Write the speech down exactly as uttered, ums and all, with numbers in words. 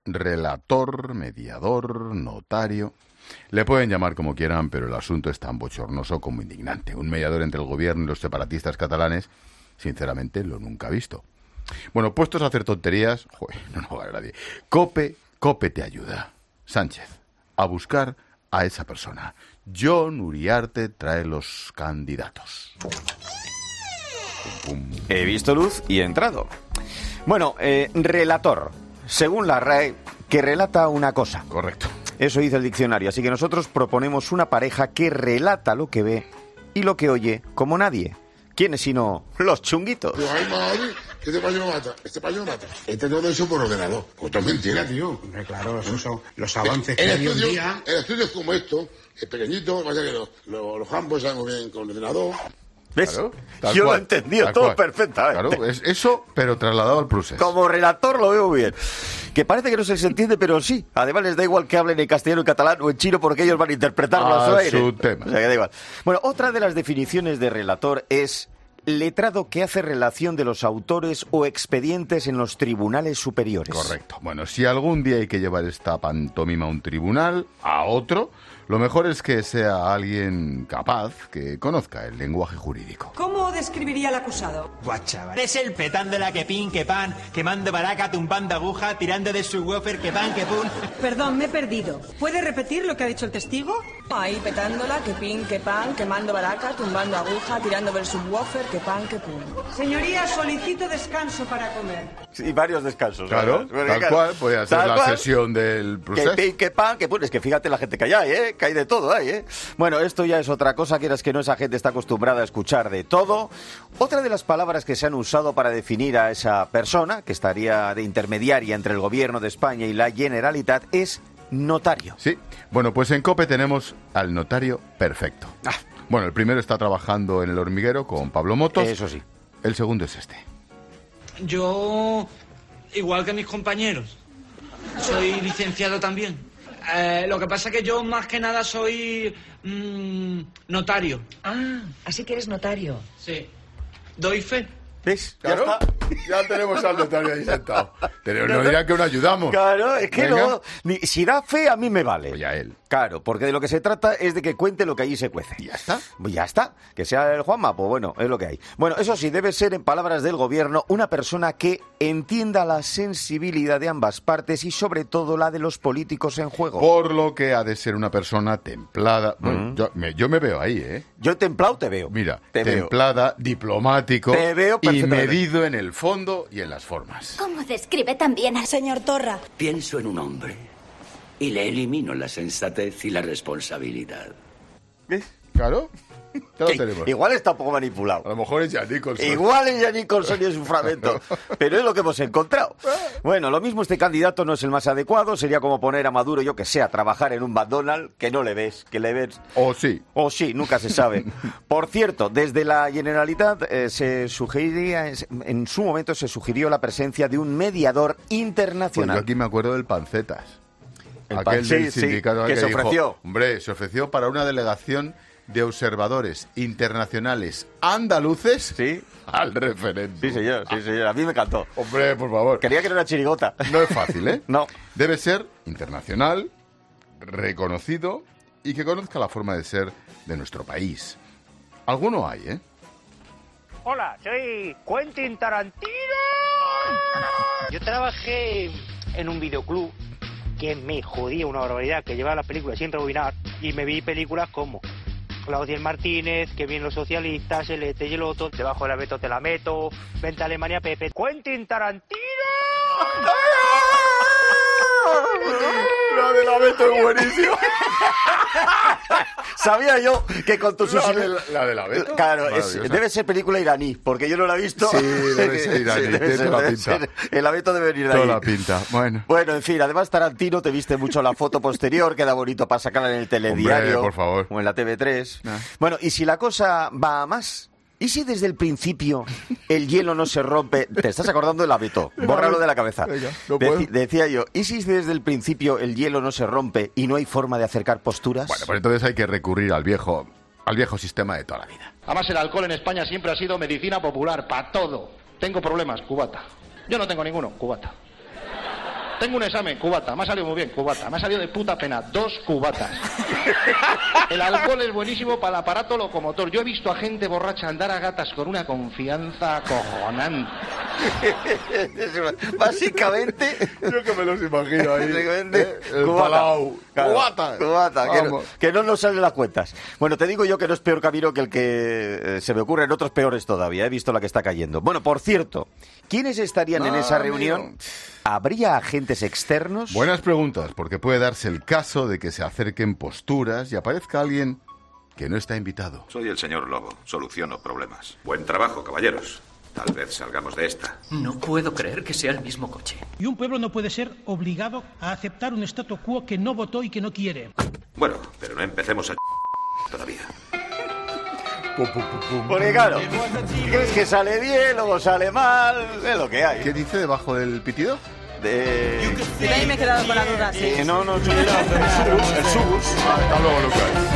relator, mediador, notario. Le pueden llamar como quieran, pero el asunto es tan bochornoso como indignante. Un mediador entre el gobierno y los separatistas catalanes, sinceramente, lo nunca he visto. Bueno, puestos a hacer tonterías, joder, no nos va a nadie. Cope, Cope te ayuda. Sánchez, a buscar a esa persona. John Uriarte trae los candidatos. Pum, pum. He visto luz y he entrado. Bueno, eh, relator, según la R A E, que relata una cosa. Correcto. Eso dice el diccionario, así que nosotros proponemos una pareja que relata lo que ve y lo que oye como nadie. ¿Quiénes sino los chunguitos? Pero, ay, madre, que este payo no mata, este payo no mata. Este todo eso por ordenador. Pues esto es mentira, tío. Hombre, claro, esos son los avances En que hay hoy estudios, en día. en estudios como esto, es pequeñito, pasa que los, los, los campos salen muy bien con ordenador. ¿Ves? Claro, tal Yo cual, lo he entendido tal todo cual. perfectamente. Claro, es eso, pero trasladado al procés. Como relator lo veo bien. Que parece que no se les entiende, pero sí. Además les da igual que hablen en castellano, en catalán o en chino porque ellos van a interpretarlo a su A aire. su tema. O sea, que da igual. Bueno, otra de las definiciones de relator es letrado que hace relación de los autores o expedientes en los tribunales superiores. Correcto. Bueno, si algún día hay que llevar esta pantomima a un tribunal, a otro, lo mejor es que sea alguien capaz que conozca el lenguaje jurídico. ¿Cómo describiría al acusado? Buah, chaval. Es el petán de la que pin, que pan, quemando baraca, tumbando aguja, tirando de su wafer, que pan, que pun. Perdón, me he perdido. ¿Puede repetir lo que ha dicho el testigo? Ahí petándola, que pin, que pan, quemando baraca, tumbando aguja, tirando versus wafer, que pan, que pum. Señoría, solicito descanso para comer. Sí, varios descansos. Claro, ¿verdad? tal Claro. cual, puede ser Tal la cual. sesión del Que proceso. pin, que pan, que pun. Es que fíjate la gente que hay, ahí, ¿eh? Que hay de todo, ahí, ¿eh? Bueno, esto ya es otra cosa, quieras que no, esa gente está acostumbrada a escuchar de todo. Otra de las palabras que se han usado para definir a esa persona, que estaría de intermediaria entre el gobierno de España y la Generalitat, es notario. Sí, bueno, pues en COPE tenemos al notario perfecto. Ah. Bueno, el primero está trabajando en el hormiguero con Pablo Motos. Eso sí. El segundo es este. Yo, igual que mis compañeros, soy licenciado también. Eh, lo que pasa es que yo más que nada soy mmm, notario. Ah, así que eres notario. Sí. Doy fe. ¿Ves? Claro, Ya está. ya tenemos al notario ahí sentado. Pero no dirán que no ayudamos. Claro, es que Venga. no. Ni, si da fe, a mí me vale. Pues ya él. Claro, porque de lo que se trata es de que cuente lo que allí se cuece. ¿Y ya está? Pues ya está. Que sea el Juanma, pues bueno, es lo que hay. Bueno, eso sí, debe ser, en palabras del gobierno, una persona que entienda la sensibilidad de ambas partes y sobre todo la de los políticos en juego. Por lo que ha de ser una persona templada. Bueno, Mm. yo, me, yo me veo ahí, ¿eh? Yo templado te veo. Mira, te veo. templada, diplomático Te veo y perfectamente. medido en el fondo y en las formas. ¿Cómo describe también al señor Torra? Pienso en un hombre y le elimino la sensatez y la responsabilidad. ¿Ves? Claro, ya lo Que tenemos. igual está un poco manipulado. A lo mejor es Jan Nicholson. Igual es Jan Nicholson y es un fragmento, pero es lo que hemos encontrado. Bueno, lo mismo este candidato no es el más adecuado, sería como poner a Maduro, yo que sé, a trabajar en un McDonald's, que no le ves, que le ves... O sí. O sí, nunca se sabe. Por cierto, desde la Generalitat eh, se sugería, en su momento se sugirió la presencia de un mediador Pues yo internacional. aquí me acuerdo del Pancetas. El Aquel Pan- sí, del sí, sindicato que se dijo, ofreció. Hombre, se ofreció para una delegación de observadores internacionales andaluces Sí. al referéndum. Sí, señor, sí, señor. A mí me encantó. Hombre, por favor. Quería que no era chirigota. No es fácil, ¿eh? No. Debe ser internacional, reconocido y que conozca la forma de ser de nuestro país. Alguno hay, ¿eh? Hola, soy Quentin Tarantino. Yo trabajé en un videoclub que me jodía una barbaridad, que llevaba las películas sin rebobinar, y me vi películas como Claudia Martínez, Que bien los socialistas, El Ete y el Otto, Debajo de la Beto te la meto, Vente a Alemania, Pepe. Quentin Tarantino. La de la Beto es buenísima. Sabía yo que con tus... ¿La de la, la de la Beto? Claro, es- Maravillosa. debe ser película iraní, porque yo no la he visto. Sí, debe ser iraní, debe tiene ser- toda la debe pinta. ser- El abeto debe venir de Toda ahí. la pinta. Bueno. Bueno, en fin, además Tarantino te viste mucho la foto posterior, queda bonito para sacarla en el telediario. Hombre, por favor. O en la T V tres. Ah. Bueno, y si la cosa va a más, ¿y si desde el principio el hielo no se rompe? Te estás acordando del abeto, bórralo de la cabeza. Venga, no Deci- puedo. decía yo, ¿y si desde el principio el hielo no se rompe y no hay forma de acercar posturas? Bueno, pues entonces hay que recurrir al viejo, al viejo sistema de toda la vida. Además, el alcohol en España siempre ha sido medicina popular, para todo. Tengo problemas, cubata. Yo no tengo ninguno, cubata. tengo un examen, cubata, me ha salido muy bien, cubata, me ha salido de puta pena, dos cubatas. El alcohol es buenísimo para el aparato locomotor. Yo he visto a gente borracha andar a gatas con una confianza acojonante. Básicamente... Yo que me los imagino ahí. Básicamente, el cubata. Palau. Claro, Cubata. Cubata, que no, Vamos. que no nos salen las cuentas. Bueno, te digo yo que no es peor camino que el que eh, se me ocurre en otros peores todavía. He visto la que está cayendo. Bueno, por cierto, ¿quiénes estarían en Ah, esa reunión? ¿Habría agentes externos? Buenas preguntas, porque puede darse el caso de que se acerquen posturas y aparezca alguien que no está invitado. Soy el señor Lobo. Soluciono problemas. Buen trabajo, caballeros. Tal vez salgamos de esta. No puedo creer que sea el mismo coche. Y un pueblo no puede ser obligado a aceptar un statu quo que no votó y que no quiere. Bueno, pero no empecemos a... todavía. Porque claro, crees que sale bien, luego sale mal, es lo que hay. ¿Qué dice debajo del pitido? De... Y de ahí me he quedado con la duda, sí. Eh, no, no, el subus. El subus. Hasta luego, Lucas.